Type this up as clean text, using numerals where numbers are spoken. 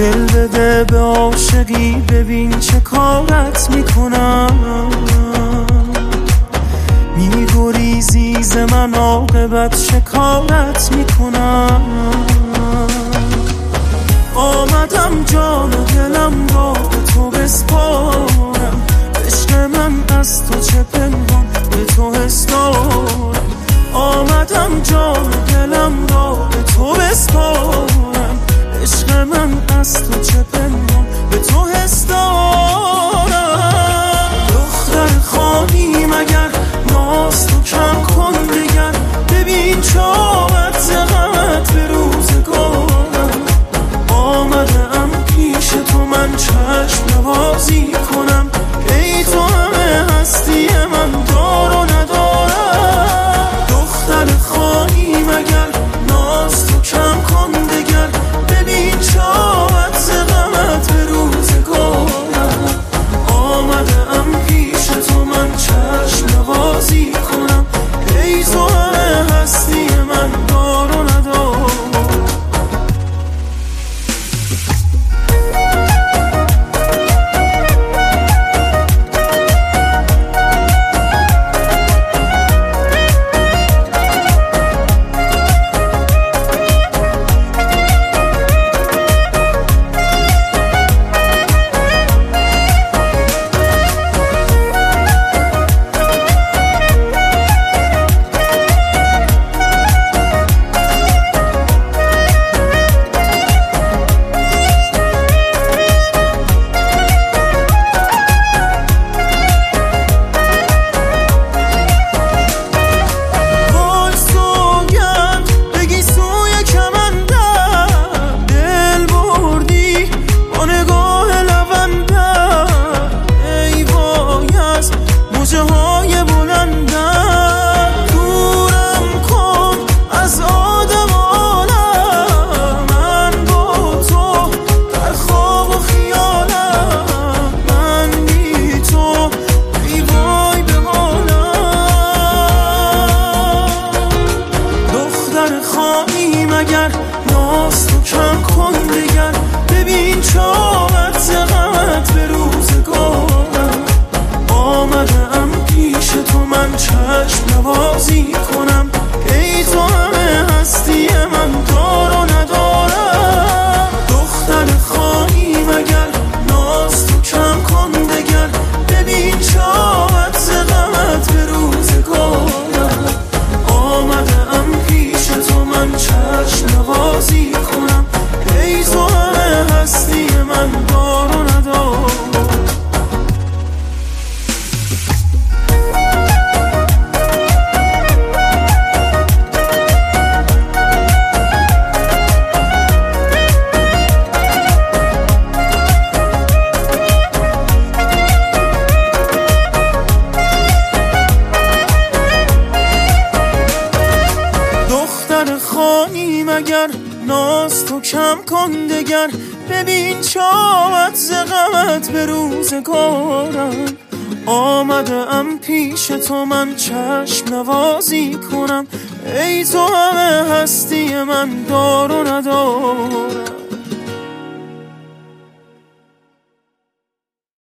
دل بده به عاشقی، ببین چه کارت میکنم. میگریزی ز من، عاقبت چه کارت میکنم. آمدم جان و دلم را به تو بسپارم، عشق من از تو چه پنهان به تو حس دارم. آمدم جان و دلم را به تو بسپارم، عشق من از تو چه پنهان به تو حس دارم. دختر خواهی مگر ناز تو کم کن دگر، ببین چاوت ز غمت به روزگارم. آمدم پیش تو من چشم نوازی کنم، ای تو همه هستی من دار و ندارم. دختر خواهی مگر ناز تو کم کن دگر، ببین چاوت ز غمت به روزگارم. آمدم پیش تو من چشم نوازی کنم، ای تو همه هستی من دار و ندارم. ناز تو کم کن دگر، ببین چاوت ز غمت به روزگارم. آمدم پیش تو من چشم نوازی کنم، ای تو همه هستی من دار و ندارم. دختر خواهی مگر ناز تو کم کن دگر، ببین چاوت ز غمت به روزگارم. آمدم پیش تو من چشم نوازی کنم، ای تو همه هستی من دار و ندارم. دختر خواهی مگر ناز تو کم کن دگر، ببین چاوت ز غمت به روزگارم. آمدم پیش تو من چشم نوازی کنم، ای تو همه هستی من دار و ندارم.